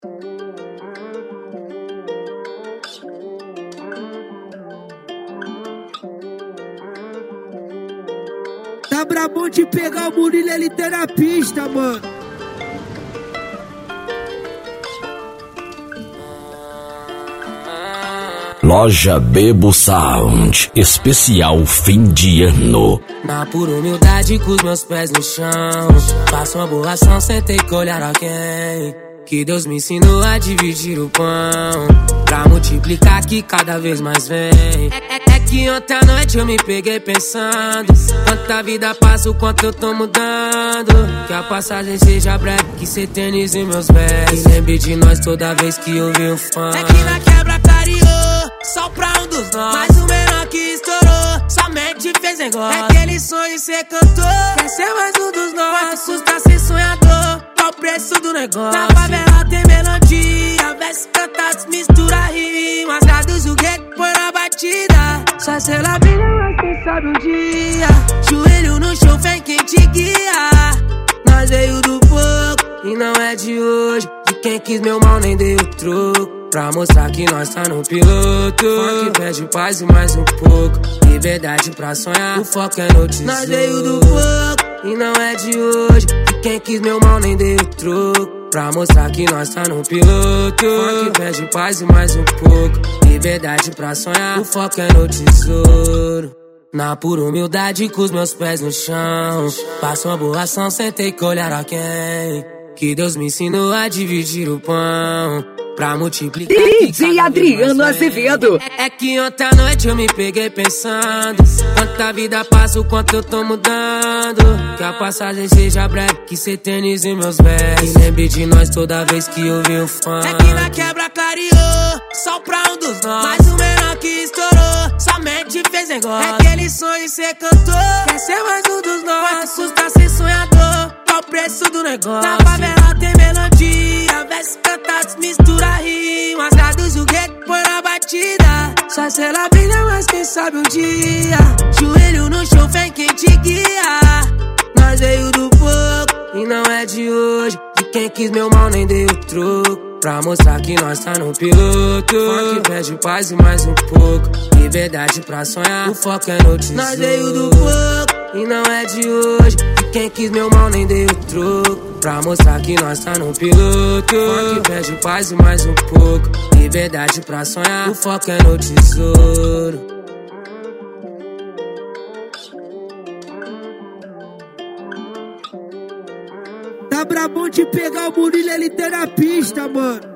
Tá brabão de pegar o Murilo, ele tá na pista, mano. Loja Bebo Sound, especial fim de ano. Na pura humildade com os meus pés no chão, faço uma boa ação sem ter que olhar a quem. Que Deus me ensinou a dividir o pão, pra multiplicar que cada vez mais vem. É que ontem à noite eu me peguei pensando, quanta vida passa, o quanto eu tô mudando. Que a passagem seja breve, que se eternize meus versos. Que lembre de nós toda vez que ouvir um fã. É que na quebra clareou, só pra um dos nós. Mas o menor que estourou, somente fez negócio. É aquele sonho ser cantor, quer ser mais um dos nós. Quanto custa ser sonhador, qual o preço do negócio? Na favela tem melodia, versos cantados, mistura rimas. Traduz o que põe na batida. Só se ela brilha, mas quem sabe um dia. Joelho no chão, vem quem te guia. Nós veio do pouco e não é de hoje. De quem quis meu mal nem dei o troco, pra mostrar que nós tá no piloto. Funk pede paz e mais um pouco, liberdade pra sonhar, o foco é no tesouro. Nós veio do pouco e não é de hoje. De quem quis meu mal nem dei o troco, pra mostrar que nós tá no piloto. Funk pede paz e mais um pouco, liberdade pra sonhar, o foco é no tesouro. Na pura humildade com os meus pés no chão, faço uma boa ação sem ter que olhar a quem. Que Deus me ensinou a dividir o pão, pra multiplicar. DJ Adriano Azevedo. É que ontem à noite eu me peguei pensando, quanta vida passa, o quanto eu tô mudando. Que a passagem seja breve, que se eternize meus versos. Que lembre de nós toda vez que ouvir um fã. É que na quebra clareou, só pra um dos nós. Mas o menor que estourou, somente fez negócio. É aquele sonho ser cantor, quer ser mais um dos nós. Quanto custa ser sonhador, qual o preço do negócio? Na favela tem melodia, versos cantados, mistura rimas. Traduz o que põe na batida. Só se ela brilha, mas quem sabe um dia. Joelho no chão, vem quem te guia. Nós veio do pouco e não é de hoje. De quem quis meu mal nem dei o troco, pra mostrar que nós tá no piloto. Funk pede paz e mais um pouco, liberdade pra sonhar, o foco é no tesouro. Nós veio do pouco e não é de hoje. De quem quis meu mal nem dei o troco, pra mostrar que nós tá no piloto. Funk pede paz e mais um pouco, liberdade pra sonhar, o foco é no tesouro. Tá brabão de pegar o Murilo, ele tá na pista, mano.